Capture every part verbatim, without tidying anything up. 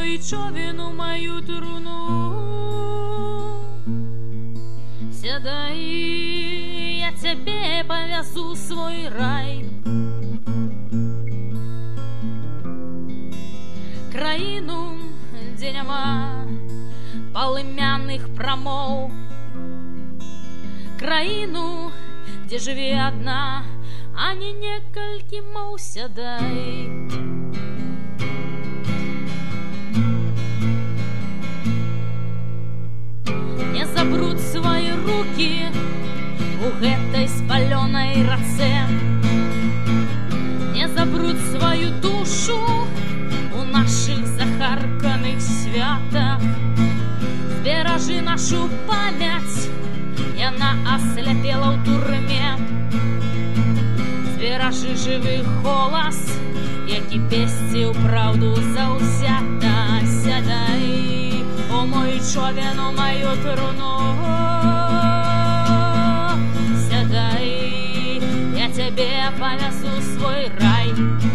мой човен у мою труну. Седай, я тебе повезу в свой рай. Краину, где нема полымянных промоў, краину, где живе одна, а не некалькі моў. Сядай. Не забрут свои руки у гэтай спаленой рацэ, не забрут свою душу у наших захарканых святах. Зберажы нашу память, яна асляпела ў турме. Зберажы жывы голас, які песціў праўду заўзята. Сядай, о мой човен у мою труну. Сядай, я тебе повезу в свой рай.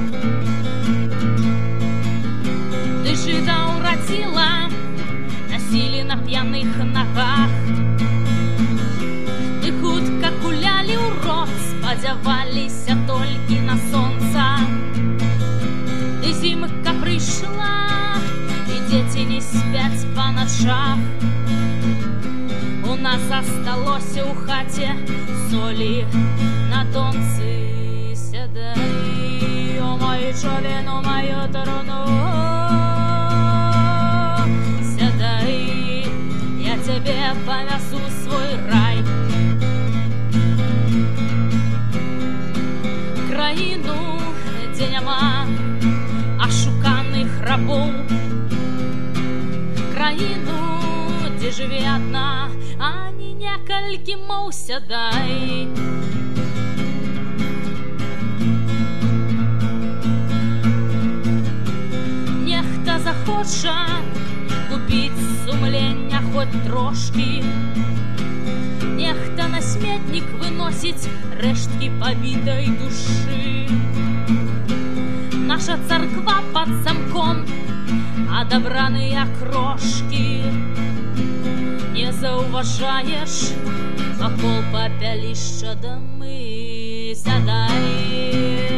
Ты жида уродила, носили на пьяных ногах. Ты хутка гуляли у рот, спадзяваліся толькі на солнца. Ты зімка прыйшла, и дети не спят по ночах. У нас осталося у хаце соли на донцы. Сядай, о мой човен у мою труну. Сядай, я тебе повезу в свой рай. Краину, где нема ашуканых рабоў, краину, где живе одна, а не некалькі моў. Сядай. Нехта захоча купіць сумлення хоть трошки, нехта на сметнік выносіць рэшткі побітай душы. Наша царква под замком, адабраныя крошки. Не заўважаеш, вакол папялішча дамы. Сядай.